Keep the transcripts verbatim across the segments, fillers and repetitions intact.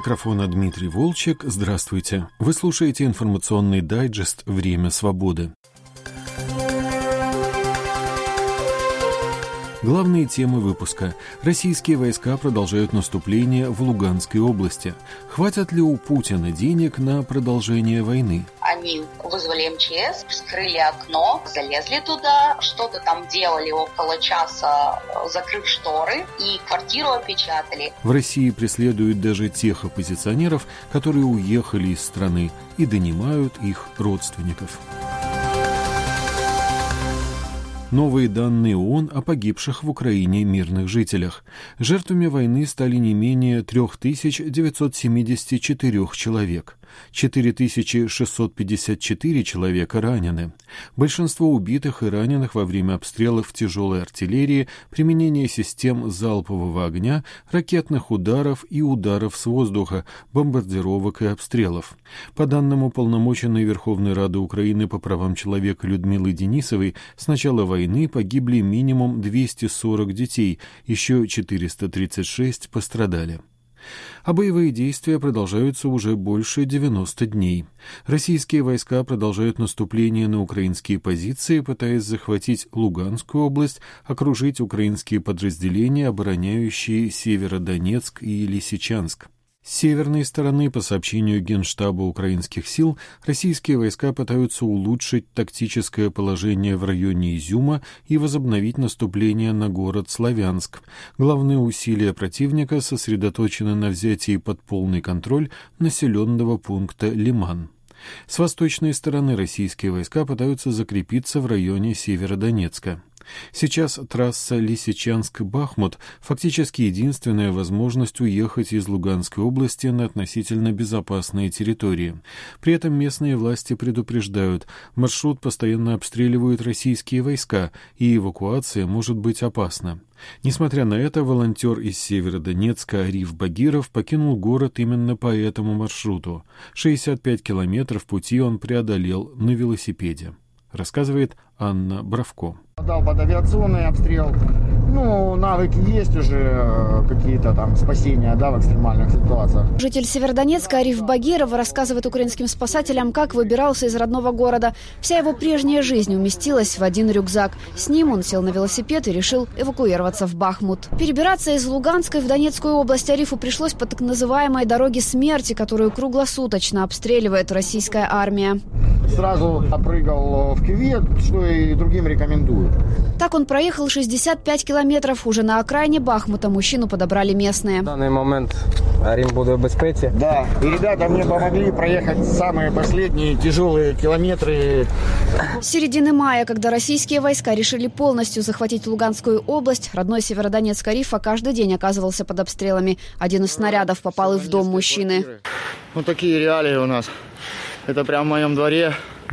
микрофона Дмитрий Волчек. Здравствуйте. Вы слушаете информационный дайджест «Время свободы». Главные темы выпуска. Российские войска продолжают наступление в Луганской области. Хватит ли у Путина денег на продолжение войны? Они вызвали эм че эс, вскрыли окно, залезли туда, что-то там делали около часа, закрыв шторы, и квартиру опечатали. В России преследуют даже тех оппозиционеров, которые уехали из страны, и донимают их родственников. Новые данные ООН о погибших в Украине мирных жителях. Жертвами войны стали не менее три тысячи девятьсот семьдесят четыре человек. четыре тысячи шестьсот пятьдесят четыре человека ранены. Большинство убитых и раненых во время обстрелов тяжелой артиллерии, применения систем залпового огня, ракетных ударов и ударов с воздуха, бомбардировок и обстрелов. По данным уполномоченной Верховной Рады Украины по правам человека Людмилы Денисовой, с начала войны погибли минимум двести сорок детей, еще четыреста тридцать шесть пострадали. А боевые действия продолжаются уже больше девяноста дней. Российские войска продолжают наступление на украинские позиции, пытаясь захватить Луганскую область, окружить украинские подразделения, обороняющие Северодонецк и Лисичанск. С северной стороны, по сообщению Генштаба украинских сил, российские войска пытаются улучшить тактическое положение в районе Изюма и возобновить наступление на город Славянск. Главные усилия противника сосредоточены на взятии под полный контроль населенного пункта Лиман. С восточной стороны российские войска пытаются закрепиться в районе Северодонецка. Сейчас трасса Лисичанск-Бахмут фактически единственная возможность уехать из Луганской области на относительно безопасные территории. При этом местные власти предупреждают, маршрут постоянно обстреливают российские войска, и эвакуация может быть опасна. Несмотря на это, волонтер из Северодонецка Ариф Багиров покинул город именно по этому маршруту. шестьдесят пять километров пути он преодолел на велосипеде, рассказывает Анна Бравко. Дал под авиационный обстрел. Ну, навыки есть уже, какие-то там спасения, да, в экстремальных ситуациях. Житель Северодонецка Ариф Багиров рассказывает украинским спасателям, как выбирался из родного города. Вся его прежняя жизнь уместилась в один рюкзак. С ним он сел на велосипед и решил эвакуироваться в Бахмут. Перебираться из Луганской в Донецкую область Арифу пришлось по так называемой дороге смерти, которую круглосуточно обстреливает российская армия. Сразу опрыгал в кювет, что и другим рекомендую. Так он проехал шестьдесят пять километров. Уже на окраине Бахмута мужчину подобрали местные. В данный момент Арим буде в безпеці. Да, и ребята мне помогли проехать самые последние тяжелые километры. С середины мая, когда российские войска решили полностью захватить Луганскую область, родной Северодонецк Арифа каждый день оказывался под обстрелами. Один из снарядов попал и в дом мужчины. Ну, такие реалии у нас. Это прямо в моем дворе.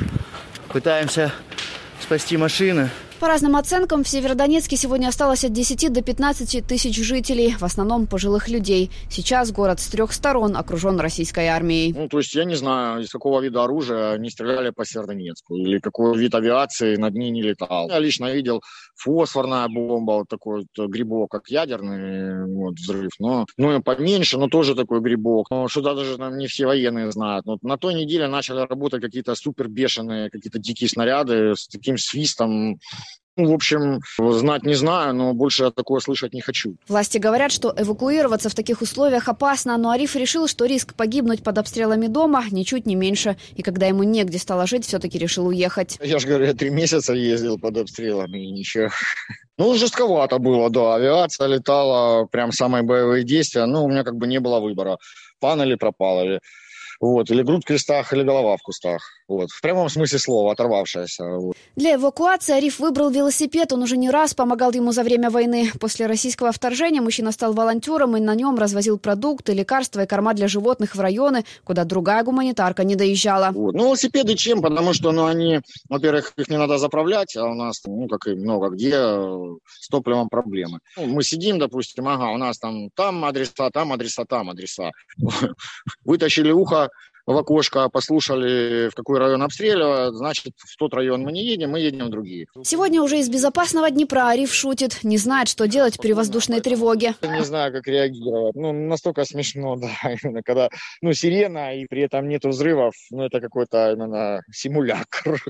Пытаемся спасти машины. По разным оценкам, в Северодонецке сегодня осталось от десяти до пятнадцати тысяч жителей, в основном пожилых людей. Сейчас город с трех сторон окружен российской армией. Ну, то есть я не знаю, из какого вида оружия они стреляли по Северодонецку, или какой вид авиации над ней не летал. Я лично видел фосфорная бомба, вот такой вот грибок, как ядерный вот, взрыв, но ну, поменьше, но тоже такой грибок. Но что-то даже там не все военные знают. Вот на той неделе начали работать какие-то супер бешеные, какие-то дикие снаряды с таким свистом. Ну, в общем, знать не знаю, но больше я такое слышать не хочу. Власти говорят, что эвакуироваться в таких условиях опасно, но Ариф решил, что риск погибнуть под обстрелами дома ничуть не меньше. И когда ему негде стало жить, все-таки решил уехать. Я же говорю, я три месяца ездил под обстрелами и ничего. Ну, жестковато было, да. Авиация летала, прям самые боевые действия. Ну, у меня как бы не было выбора. Пан или пропал, или... Вот, или грудь в крестах, или голова в кустах. Вот, в прямом смысле слова, оторвавшаяся. Вот. Для эвакуации Ариф выбрал велосипед. Он уже не раз помогал ему за время войны. После российского вторжения мужчина стал волонтером и на нем развозил продукты, лекарства и корма для животных в районы, куда другая гуманитарка не доезжала. Вот. Ну, велосипеды чем? Потому что, ну, они, во-первых, их не надо заправлять, а у нас, ну, как и много где, с топливом проблемы. Ну, мы сидим, допустим, ага, у нас там, там адреса, там адреса, там адреса. Вытащили ухо, в окошко послушали, в какой район обстреливают, значит, в тот район мы не едем, мы едем в другие. Сегодня уже из безопасного Днепра Ариф шутит, не знает, что делать при воздушной тревоге. Не знаю, как реагировать. Ну, настолько смешно, да, именно когда, ну, сирена, и при этом нету взрывов, ну, это какой-то именно симулятор.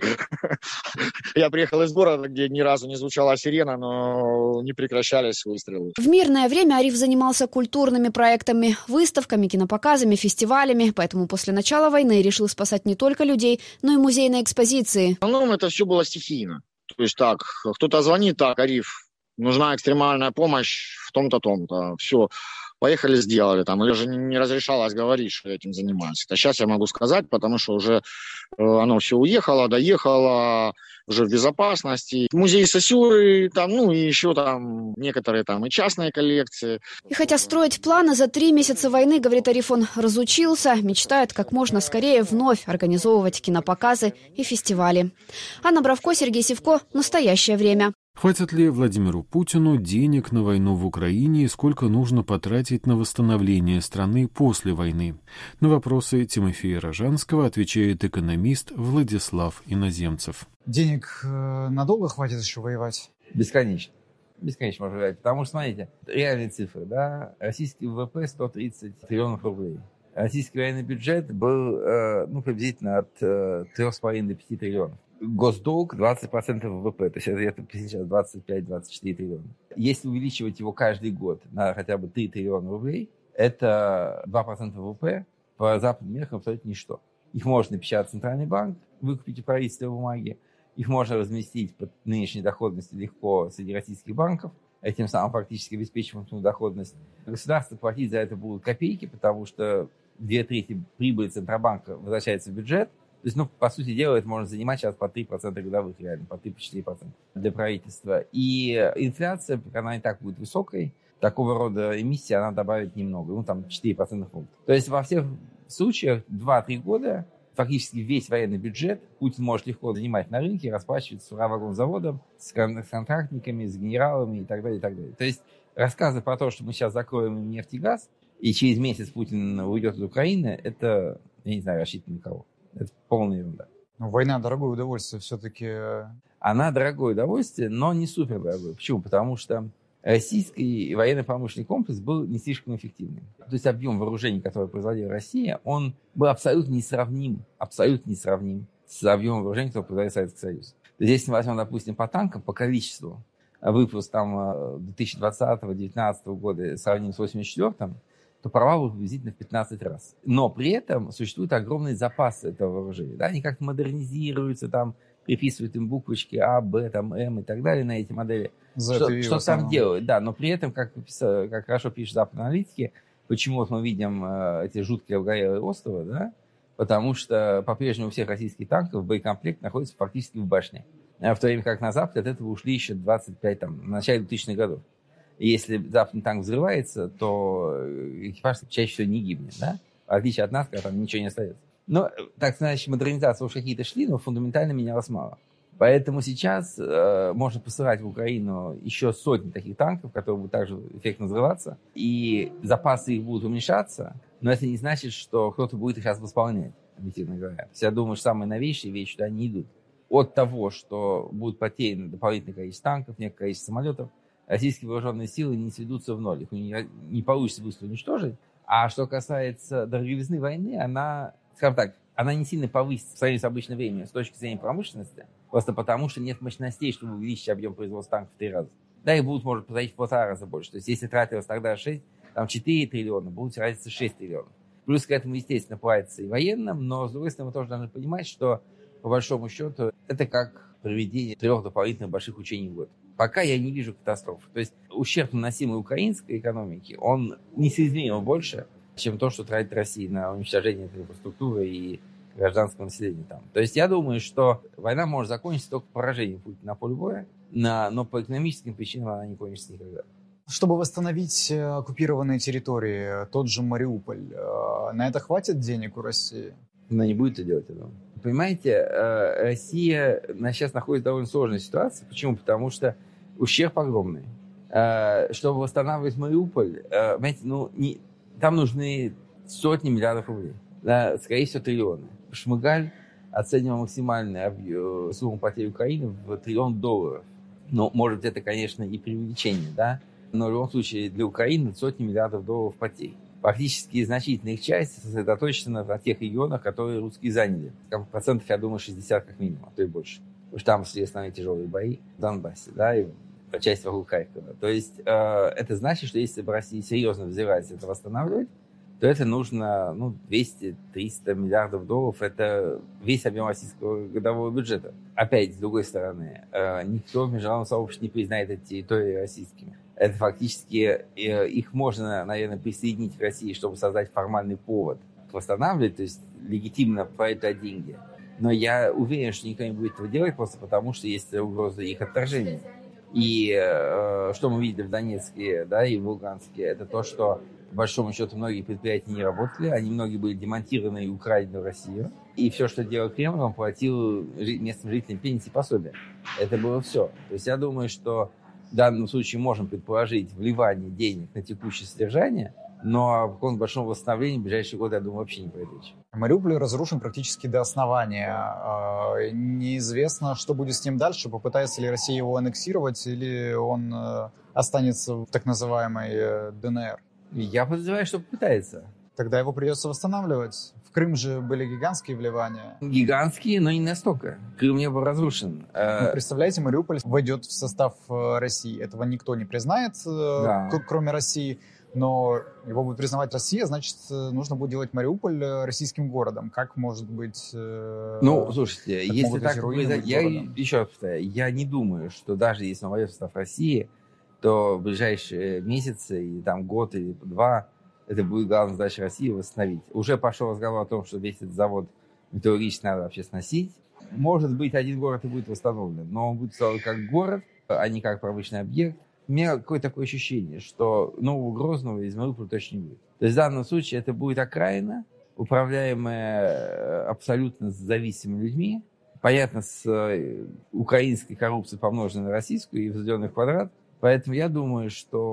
Я приехал из города, где ни разу не звучала сирена, но не прекращались выстрелы. В мирное время Ариф занимался культурными проектами, выставками, кинопоказами, фестивалями, поэтому после начала войны решил спасать не только людей, но и музейные экспозиции. В основном это все было стихийно. То есть так, кто-то звонит, так, Ариф, нужна экстремальная помощь в том-то, том-то, все. Поехали, сделали там. Или же не разрешалось говорить, что я этим занимаюсь. А сейчас я могу сказать, потому что уже оно все уехало, доехало, уже в безопасности. Музей Сосюры, там, ну и еще там некоторые там и частные коллекции. И хотя строить планы за три месяца войны, говорит Ариф, он разучился, мечтает как можно скорее вновь организовывать кинопоказы и фестивали. Анна Бравко, Сергей Сивко. Настоящее время. Хватит ли Владимиру Путину денег на войну в Украине и сколько нужно потратить на восстановление страны после войны? На вопросы Тимофея Рожанского отвечает экономист Владислав Иноземцев. Денег надолго хватит еще воевать? Бесконечно. Бесконечно можно воевать. Потому что, смотрите, реальные цифры, да, российский ВВП сто тридцать триллионов рублей. Российский военный бюджет был, ну, приблизительно от трёх с половиной до пяти триллионов. Госдолг двадцать процентов ВВП, то есть это сейчас двадцать пять - двадцать четыре триллиона. Если увеличивать его каждый год на хотя бы три триллиона рублей, это два процента ВВП, по западным меркам абсолютно ничто. Их можно напечатать Центральный банк, выкупить у правительства бумаги, их можно разместить по нынешней доходности легко среди российских банков, этим самым фактически обеспечиваем эту доходность. Государство платить за это будут копейки, потому что две трети прибыли Центробанка возвращается в бюджет. То есть, ну, по сути дела, это можно занимать сейчас по три процента годовых, реально, по три-четыре процента для правительства. И инфляция, она и так будет высокой, такого рода эмиссия, она добавит немного, ну, там, четыре процентных пункта. То есть, во всех случаях два-три года фактически весь военный бюджет Путин может легко занимать на рынке, расплачиваться с уравагонзаводом, с контрактниками, с генералами и так далее, и так далее. То есть, рассказы про то, что мы сейчас закроем им нефть и газ, и через месяц Путин уйдет из Украины, это, я не знаю, рассчитано на кого. Это полная ерунда. Но война дорогое удовольствие все-таки. Она дорогое удовольствие, но не супер дорогое. Почему? Потому что российский военно-промышленный комплекс был не слишком эффективным. То есть объем вооружений, который производила Россия, он был абсолютно несравним, абсолютно несравним с объемом вооружений, который производил Советский Союз. То есть если мы возьмем, допустим, по танкам, по количеству, выпуск там две тысячи двадцатого - две тысячи девятнадцатого года сравним с восемьдесят четвёртым, то провал приблизительно в пятнадцать раз. Но при этом существуют огромные запасы этого вооружения. Да? Они как-то модернизируются, там, приписывают им буквочки А, Б, там, М и так далее на эти модели. Что, что там делают, да. Но при этом, как, как хорошо пишут западные аналитики, почему вот мы видим э, эти жуткие обгорелые островы, да? Потому что по-прежнему у всех российских танков боекомплект находится фактически в башне. А в то время как на Запад от этого ушли еще двадцать пять, там, в начале двухтысячных годов. И если западный танк взрывается, то экипаж чаще всего не гибнет, да? В отличие от нас, когда там ничего не остается. Но, так значит, модернизации уж какие-то шли, но фундаментально менялось мало. Поэтому сейчас э, можно посылать в Украину еще сотни таких танков, которые будут также эффектно взрываться, и запасы их будут уменьшаться, но это не значит, что кто-то будет их сейчас восполнять, объективно говоря. То есть я думаю, что самые новейшие вещи туда не идут. От того, что будут потеряны дополнительное количество танков, некое количество самолетов, российские вооруженные силы не сведутся в ноль. Их не, не получится быстро уничтожить. А что касается дороговизны войны, она, скажем так, она не сильно повысится в сравнении с обычным временем с точки зрения промышленности, просто потому что нет мощностей, чтобы увеличить объем производства танков в три раза. Да, их будут, может, производить в полтора раза больше. То есть, если тратилось тогда шесть, там четыре триллиона, будут тратиться шесть триллионов. Плюс к этому, естественно, платится и военным, но, с другой стороны, мы тоже должны понимать, что, по большому счету, это как проведение трех дополнительных больших учений в год. Пока я не вижу катастроф. То есть ущерб, наносимый украинской экономике, он несоизмеримо больше, чем то, что тратит Россия на уничтожение этой инфраструктуры и гражданского населения там. То есть я думаю, что война может закончиться только поражением Путина на поле боя, но по экономическим причинам она не кончится никогда. Чтобы восстановить оккупированные территории, тот же Мариуполь, на это хватит денег у России? Она не будет это делать, я думаю. Понимаете, Россия сейчас находится в довольно сложной ситуации. Почему? Потому что ущерб огромный. Чтобы восстанавливать Мариуполь, понимаете, ну, не, там нужны сотни миллиардов рублей. Да, скорее всего, триллионы. Шмыгаль оценивал максимальную сумму потерь Украины в триллион долларов. Ну, может, это, конечно, и преувеличение, да? Но в любом случае для Украины сотни миллиардов долларов потерь. Фактически значительная их часть сосредоточена на тех регионах, которые русские заняли. Процентов, я думаю, шестьдесят как минимум, а то и больше. Потому что там шли основные тяжелые бои в Донбассе, да, и часть вокруг Харькова. То есть э, это значит, что если бы Россия серьезно взялась это восстанавливать, то это нужно ну, двести-триста миллиардов долларов. Это весь объем российского годового бюджета. Опять, с другой стороны, э, никто в международном сообществе не признает эти территории российскими. Это фактически, э, их можно, наверное, присоединить к России, чтобы создать формальный повод восстанавливать, то есть легитимно проектать деньги. Но я уверен, что никто не будет этого делать просто потому, что есть угроза их отторжения. И э, что мы видели в Донецке, да, и в Луганске, это то, что по большому счету многие предприятия не работали, они многие были демонтированы и украдены в Россию. И все, что делал Кремль, он платил местным жителям пенсии и пособия. Это было все. То есть я думаю, что в данном случае можем предположить вливание денег на текущее содержание, но о каком-то большом восстановлении в ближайшие годы, я думаю, вообще не пойдет речь. Мариуполь разрушен практически до основания. Неизвестно, что будет с ним дальше. Попытается ли Россия его аннексировать, или он останется в так называемой ДНР? Я подозреваю, что попытается. Тогда его придется восстанавливать. В Крым же были гигантские вливания. Гигантские, но не настолько. Крым не был разрушен. Ну, представляете, Мариуполь войдет в состав России. Этого никто не признает, да. Кроме России. Но его будет признавать Россия, значит, нужно будет делать Мариуполь российским городом. Как может быть... Ну, слушайте, если так... Я еще раз повторяю, я не думаю, что даже если он войдет в состав России, то в ближайшие месяцы, и там год или два, это будет главная задача России восстановить. Уже пошел разговор о том, что весь этот завод металлургический надо вообще сносить. Может быть, один город и будет восстановлен, но он будет строен как город, а не как промышленный объект. У меня какое-то такое ощущение, что нового Грозного из Мариуполя точно не будет. То есть в данном случае это будет окраина, управляемая абсолютно зависимыми людьми, понятно, с украинской коррупцией, помноженной на российскую и возведенной в квадрат. Поэтому я думаю,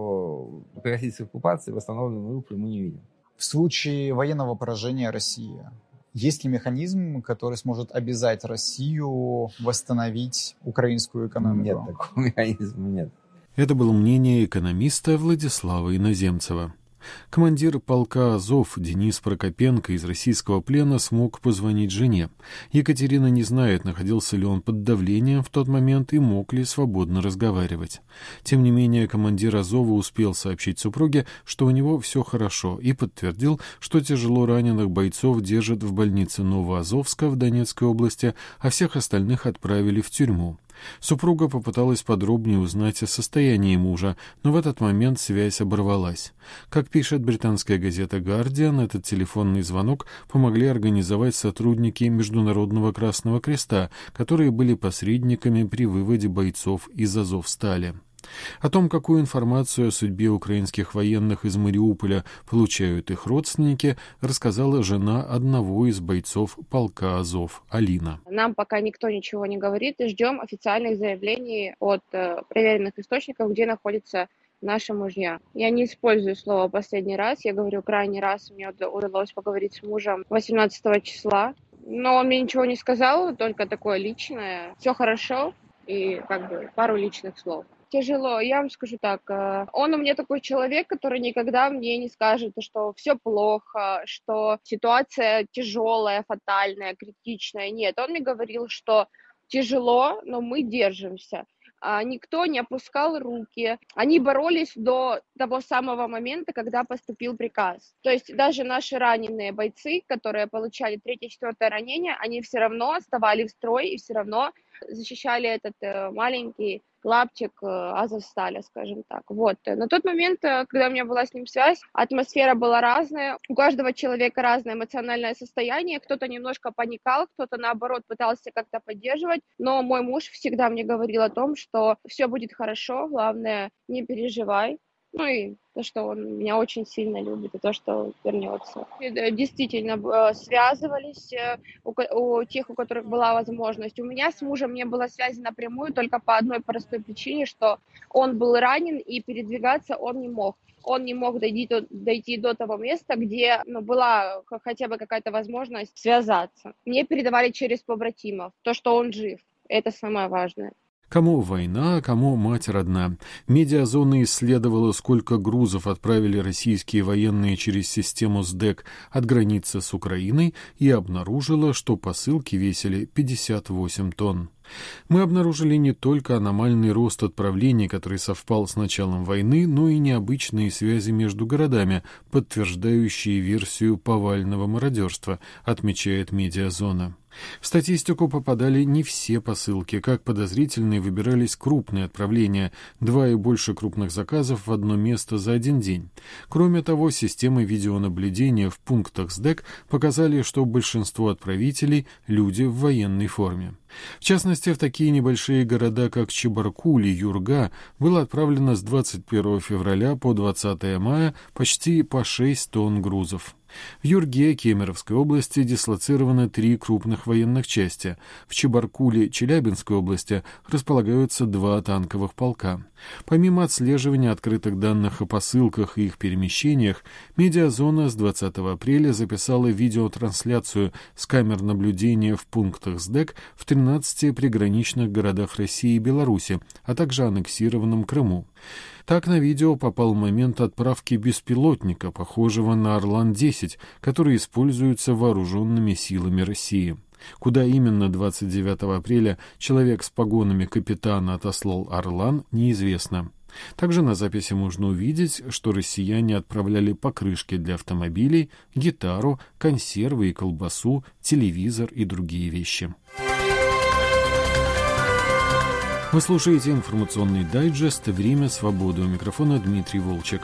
что при российской оккупации восстановленного Мариуполя мы не видим. В случае военного поражения России, есть ли механизм, который сможет обязать Россию восстановить украинскую экономику? Нет, такого механизма нет. Это было мнение экономиста Владислава Иноземцева. Командир полка «Азов» Денис Прокопенко из российского плена смог позвонить жене. Екатерина не знает, находился ли он под давлением в тот момент и мог ли свободно разговаривать. Тем не менее, командир «Азова» успел сообщить супруге, что у него все хорошо, и подтвердил, что тяжело раненых бойцов держат в больнице Новоазовска в Донецкой области, а всех остальных отправили в тюрьму. Супруга попыталась подробнее узнать о состоянии мужа, но в этот момент связь оборвалась. Как пишет британская газета «Гардиан», этот телефонный звонок помогли организовать сотрудники Международного Красного Креста, которые были посредниками при выводе бойцов из Азовстали. О том, какую информацию о судьбе украинских военных из Мариуполя получают их родственники, рассказала жена одного из бойцов полка «Азов» Алина. Нам пока никто ничего не говорит, и ждем официальных заявлений от э, проверенных источников, где находятся наши мужья. Я не использую слово «последний раз», я говорю «крайний раз». Мне удалось поговорить с мужем восемнадцатого числа, но он мне ничего не сказал, только такое личное. Все хорошо, и как бы пару личных слов. Тяжело, я вам скажу так, он у меня такой человек, который никогда мне не скажет, что все плохо, что ситуация тяжелая, фатальная, критичная. Нет, он мне говорил, что тяжело, но мы держимся. Никто не опускал руки. Они боролись до того самого момента, когда поступил приказ. То есть даже наши раненые бойцы, которые получали третье-четвертое ранение, они все равно вставали в строй и все равно защищали этот маленький клаптик Азовстали, скажем так. Вот. На тот момент, когда у меня была с ним связь, атмосфера была разная. У каждого человека разное эмоциональное состояние. Кто-то немножко паникал, кто-то, наоборот, пытался как-то поддерживать. Но мой муж всегда мне говорил о том, что все будет хорошо, главное, не переживай. Ну и то, что он меня очень сильно любит, и то, что вернется. И, действительно, связывались у, у тех, у которых была возможность. У меня с мужем не было связи напрямую только по одной простой причине, что он был ранен, и передвигаться он не мог. он не мог дойти до, дойти до того места, где ну, была хотя бы какая-то возможность связаться. Мне передавали через побратимов то, что он жив. Это самое важное. Кому война, а кому мать родна. Медиазона исследовала, сколько грузов отправили российские военные через систему СДЭК от границы с Украиной, и обнаружила, что посылки весили пятьдесят восемь тонн. Мы обнаружили не только аномальный рост отправлений, который совпал с началом войны, но и необычные связи между городами, подтверждающие версию повального мародерства, отмечает Медиазона. В статистику попадали не все посылки. Как подозрительные выбирались крупные отправления, два и больше крупных заказов в одно место за один день. Кроме того, системы видеонаблюдения в пунктах СДЭК показали, что большинство отправителей – люди в военной форме. В частности, в такие небольшие города, как Чебаркуль и Юрга, было отправлено с двадцать первого февраля по двадцатое мая почти по шесть тонн грузов. В Юрге Кемеровской области дислоцированы три крупных военных части. В Чебаркуле Челябинской области располагаются два танковых полка. Помимо отслеживания открытых данных о посылках и их перемещениях, Медиазона с двадцатого апреля записала видеотрансляцию с камер наблюдения в пунктах СДЭК в тринадцати приграничных городах России и Беларуси, а также аннексированном Крыму. Так на видео попал момент отправки беспилотника, похожего на Орлан десять, который используется вооруженными силами России. Куда именно двадцать девятого апреля человек с погонами капитана отослал Орлан, неизвестно. Также на записи можно увидеть, что россияне отправляли покрышки для автомобилей, гитару, консервы и колбасу, телевизор и другие вещи. Вы слушаете информационный дайджест «Время свободы». У микрофона Дмитрий Волчек.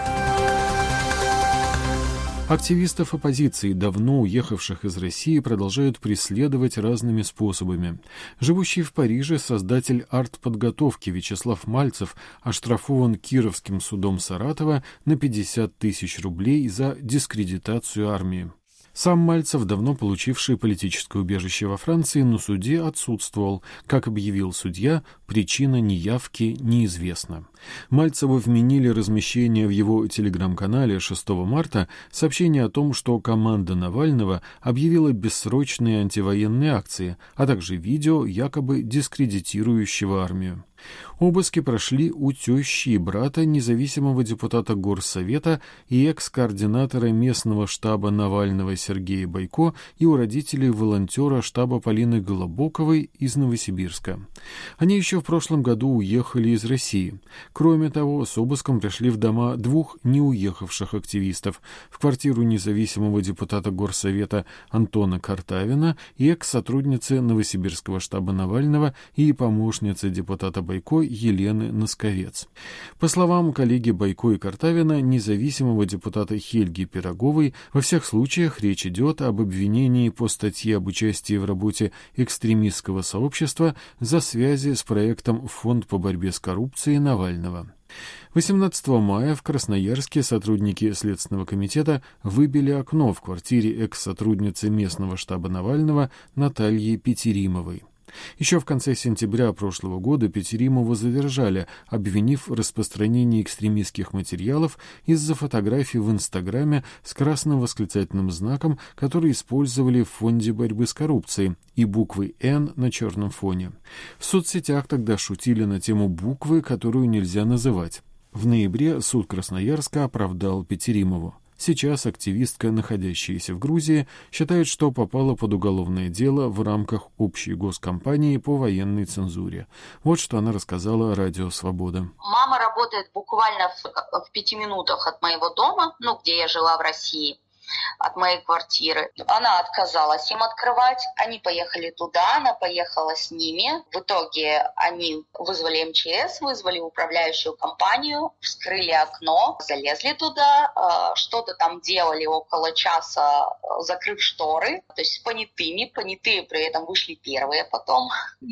Активистов оппозиции, давно уехавших из России, продолжают преследовать разными способами. Живущий в Париже создатель артподготовки Вячеслав Мальцев оштрафован Кировским судом Саратова на пятьдесят тысяч рублей за дискредитацию армии. Сам Мальцев, давно получивший политическое убежище во Франции, на суде отсутствовал. Как объявил судья, причина неявки неизвестна. Мальцеву вменили размещение в его телеграм-канале шестого марта сообщение о том, что команда Навального объявила бессрочные антивоенные акции, а также видео, якобы дискредитирующего армию. Обыски прошли у тещи и брата независимого депутата Горсовета и экс-координатора местного штаба Навального Сергея Бойко и у родителей волонтера штаба Полины Голобоковой из Новосибирска. Они еще в прошлом году уехали из России. Кроме того, с обыском пришли в дома двух неуехавших активистов, в квартиру независимого депутата Горсовета Антона Картавина и экс-сотрудницы Новосибирского штаба Навального и помощницы депутата Бойко Елены Носковец. По словам коллеги Бойко и Картавина, независимого депутата Хельги Пироговой, во всех случаях речь идет об обвинении по статье об участии в работе экстремистского сообщества за связи с проектом «Фонд по борьбе с коррупцией» Навального. восемнадцатого мая в Красноярске сотрудники Следственного комитета выбили окно в квартире экс-сотрудницы местного штаба Навального Натальи Петеримовой. Еще в конце сентября прошлого года Петеримову задержали, обвинив в распространении экстремистских материалов из-за фотографий в Инстаграме с красным восклицательным знаком, которые использовали в Фонде борьбы с коррупцией, и буквой «Н» на черном фоне. В соцсетях тогда шутили на тему буквы, которую нельзя называть. В ноябре суд Красноярска оправдал Петеримову. Сейчас активистка, находящаяся в Грузии, считает, что попала под уголовное дело в рамках общей госкампании по военной цензуре. Вот что она рассказала Радио Свобода. Мама работает буквально в, в пяти минутах от моего дома, ну, где я жила в России, от моей квартиры. Она отказалась им открывать, они поехали туда, она поехала с ними. В итоге они вызвали эм че эс, вызвали управляющую компанию, вскрыли окно, залезли туда, что-то там делали около часа, закрыв шторы, то есть с понятыми, понятые при этом вышли первые потом.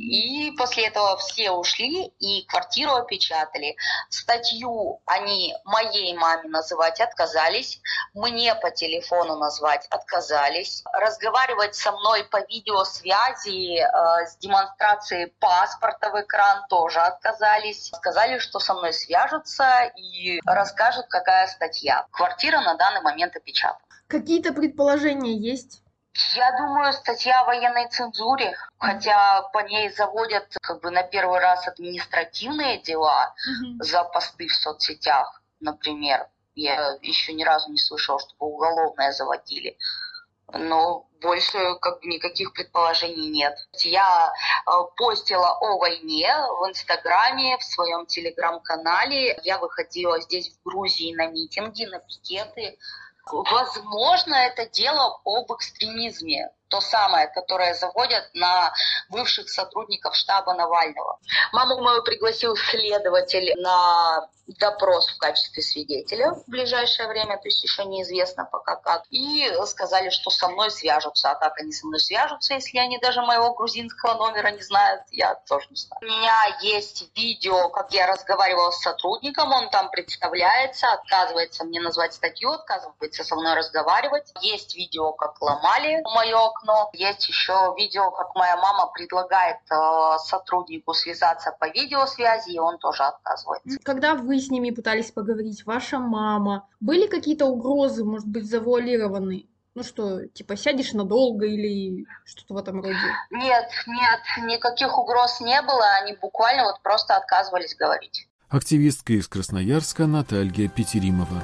И после этого все ушли и квартиру опечатали. Статью они моей маме называть отказались, мне по телефону телефону назвать отказались. Разговаривать со мной по видеосвязи э, с демонстрацией паспорта в экран тоже отказались. Сказали, что со мной свяжутся и расскажут, какая статья. Квартира на данный момент опечатана. Какие-то предположения есть? Я думаю, статья о военной цензуре, хотя по ней заводят как бы на первый раз административные дела mm-hmm. за посты в соцсетях, например. Я еще ни разу не слышала, чтобы уголовное заводили. Но больше как бы никаких предположений нет. Я э, постила о войне в Инстаграме, в своем Телеграм-канале. Я выходила здесь в Грузии на митинги, на пикеты. Возможно, это дело об экстремизме. То самое, которое заводят на бывших сотрудников штаба Навального. Маму мою пригласил следователь на допрос в качестве свидетеля в ближайшее время, то есть еще неизвестно пока как. И сказали, что со мной свяжутся. А как они со мной свяжутся, если они даже моего грузинского номера не знают, я тоже не знаю. У меня есть видео, как я разговаривала с сотрудником, он там представляется, отказывается мне назвать статью, отказывается со мной разговаривать. Есть видео, как ломали мое окно. Есть еще видео, как моя мама предлагает э, сотруднику связаться по видеосвязи, и он тоже отказывается. Когда вы с ними пытались поговорить, ваша мама, были какие-то угрозы, может быть, завуалированные? Ну что, типа сядешь надолго или что-то в этом роде? Нет, нет, никаких угроз не было, они буквально вот просто отказывались говорить. Активистка из Красноярска Наталья Петеримова.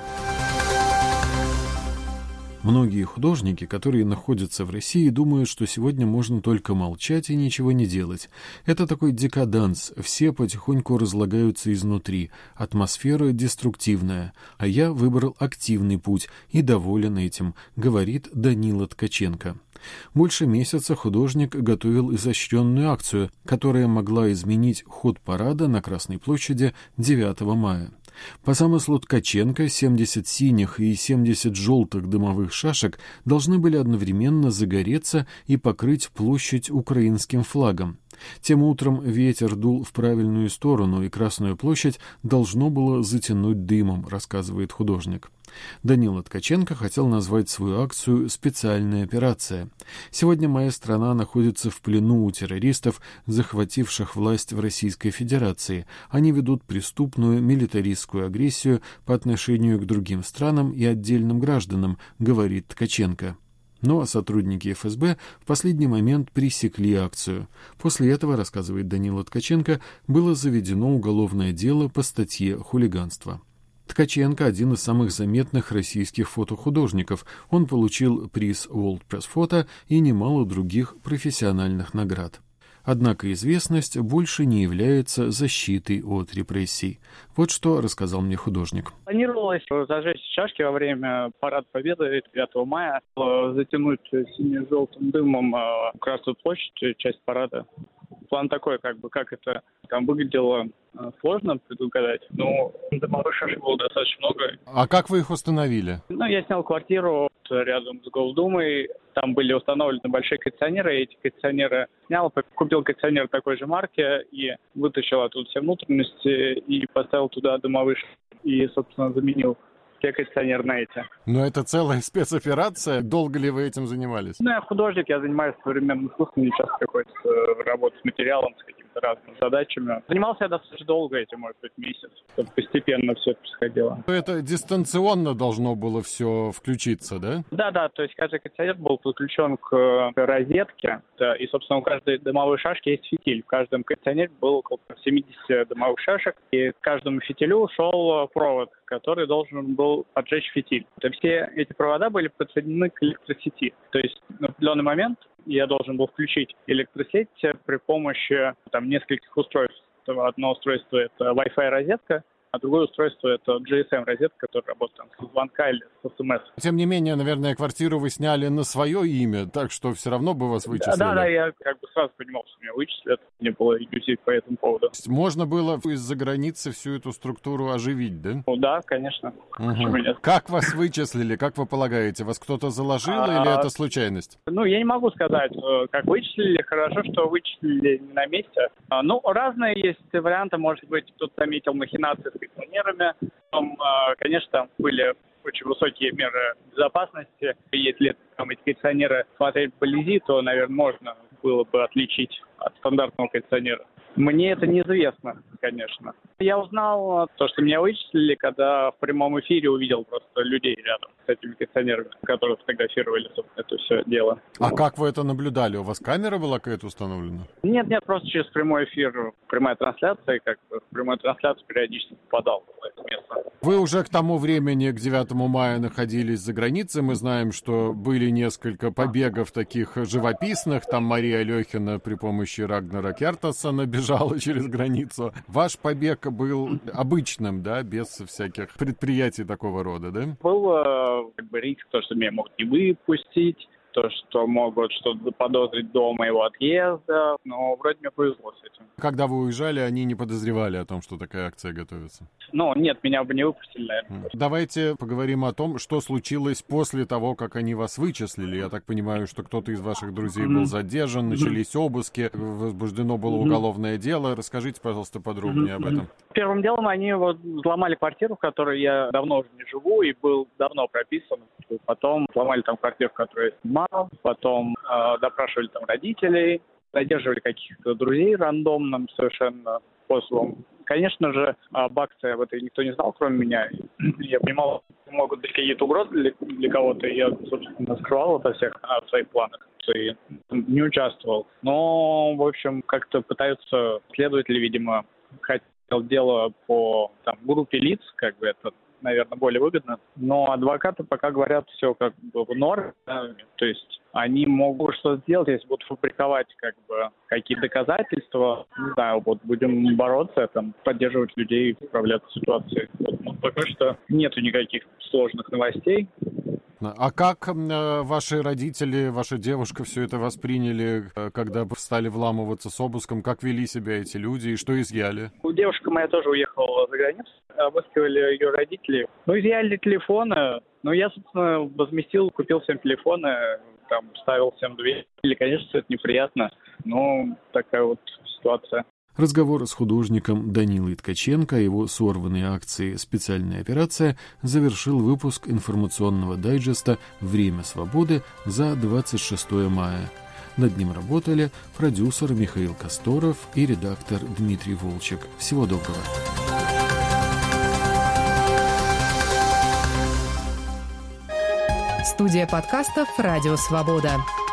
Многие художники, которые находятся в России, думают, что сегодня можно только молчать и ничего не делать. Это такой декаданс, все потихоньку разлагаются изнутри, атмосфера деструктивная, а я выбрал активный путь и доволен этим, говорит Данила Ткаченко. Больше месяца художник готовил изощренную акцию, которая могла изменить ход парада на Красной площади девятого мая. По замыслу Ткаченко, семьдесят синих и семьдесят желтых дымовых шашек должны были одновременно загореться и покрыть площадь украинским флагом. Тем утром ветер дул в правильную сторону, и Красную площадь должно было затянуть дымом, рассказывает художник. Данила Ткаченко хотел назвать свою акцию «Специальная операция». Сегодня моя страна находится в плену у террористов, захвативших власть в Российской Федерации. Они ведут преступную милитаристскую агрессию по отношению к другим странам и отдельным гражданам, говорит Ткаченко. Но сотрудники эф эс бэ в последний момент пресекли акцию. После этого, рассказывает Данила Ткаченко, было заведено уголовное дело по статье «Хулиганство». Ткаченко – один из самых заметных российских фотохудожников. Он получил приз World Press Photo и немало других профессиональных наград. Однако известность больше не является защитой от репрессий. Вот что рассказал мне художник. Планировалось зажечь шашки во время Парада Победы девятого мая, затянуть сине-желтым дымом Красную площадь, часть парада. План такой, как бы, как это там выглядело, сложно предугадать, но дымовых шашек было достаточно много. А как вы их установили? Ну, я снял квартиру рядом с Госдумой, там были установлены большие кондиционеры, и эти кондиционеры снял, купил кондиционер такой же марки и вытащил оттуда все внутренности и поставил туда дымовые шашки и, собственно, заменил все кондиционеры на эти. Но это целая спецоперация. Долго ли вы этим занимались? Ну, я художник, я занимаюсь современным искусством, не часто какой-то работа с материалом, с какими-то разными задачами. Занимался я достаточно долго этим, может быть, месяц, чтобы постепенно все это происходило. Это дистанционно должно было все включиться, да? Да, да, то есть каждый кондиционер был подключен к розетке, да, и, собственно, у каждой дымовой шашки есть фитиль. В каждом кондиционере было около семьдесят дымовых шашек, и к каждому фитилю шел провод, который должен был поджечь фитиль. То все эти провода были подсоединены к электросети. То есть в определенный момент я должен был включить электросеть при помощи там, нескольких устройств. Одно устройство – это Wi-Fi розетка, а другое устройство – это джи эс эм-розетка, которая работает там, с звонка или с эс эм эс. Тем не менее, наверное, квартиру вы сняли на свое имя, так что все равно бы вас вычислили. Да, да, я как бы сразу понимал, что меня вычислят, не было иллюзий по этому поводу. Можно было из-за границы всю эту структуру оживить, да? Ну да, конечно. Угу. Как вас вычислили, как вы полагаете? Вас кто-то заложил а, или это случайность? Ну, я не могу сказать, как вычислили. Хорошо, что вычислили не на месте. Ну, разные есть варианты. Может быть, кто-то заметил махинации с кондиционерами. Потом, конечно, там были очень высокие меры безопасности. Если там эти кондиционеры смотреть вблизи, то, наверное, можно было бы отличить от стандартного кондиционера. Мне это неизвестно, конечно. Я узнал то, что меня вычислили, когда в прямом эфире увидел просто людей рядом с этими кондиционерами, которые фотографировали это все дело. А как вы это наблюдали? У вас камера была какая-то установлена? Нет, нет, просто через прямой эфир, прямая трансляция, как бы в прямую трансляцию периодически попадал в это место. Вы уже к тому времени, к девятому мая, находились за границей. Мы знаем, что были несколько побегов таких живописных. Там Мария Алехина при помощи Рагнара Кертасона бежала через границу. Ваш побег был обычным, да, без всяких предприятий такого рода, да? Был как бы риск, то, что меня могут не выпустить, то, что могут что-то заподозрить до моего отъезда, но вроде мне повезло с этим. Когда вы уезжали, они не подозревали о том, что такая акция готовится? Ну, нет, меня бы не выпустили, наверное. Давайте поговорим о том, что случилось после того, как они вас вычислили. Я так понимаю, что кто-то из ваших друзей был задержан, начались обыски, возбуждено было уголовное дело. Расскажите, пожалуйста, подробнее об этом. Первым делом они вот взломали квартиру, в которой я давно уже не живу и был давно прописан. Потом взломали там квартиру, в которой я снимал, потом э, допрашивали там родителей, задерживали каких-то друзей рандомным совершенно способом. Конечно же, об акции об этой никто не знал, кроме меня. Я понимал, что могут быть какие-то угрозы для, для кого-то, и я, собственно, скрывал это всех а, в своих планах и не участвовал. Но, в общем, как-то пытаются следователи, видимо, хотел дело по там, группе лиц, как бы это, наверное, более выгодно. Но адвокаты пока говорят, все как бы в норме. Да? То есть они могут что-то сделать, если будут фабриковать как бы какие-то доказательства. Не знаю, вот будем бороться, там, поддерживать людей, справляться с ситуацией. Вот, ну, пока что нету никаких сложных новостей. А как э, ваши родители, ваша девушка все это восприняли, э, когда стали вламываться с обыском? Как вели себя эти люди и что изъяли? Девушка моя тоже уехала за границу, обыскивали ее родители. Ну, изъяли телефоны. Ну, я, собственно, возместил, купил всем телефоны, там, ставил всем дверь. Или, конечно, это неприятно, но такая вот ситуация. Разговор с художником Данилой Ткаченко о его сорванной акции «Специальная операция» завершил выпуск информационного дайджеста «Время свободы» за двадцать шестое мая. Над ним работали продюсер Михаил Косторов и редактор Дмитрий Волчек. Всего доброго. Студия подкастов «Радио Свобода».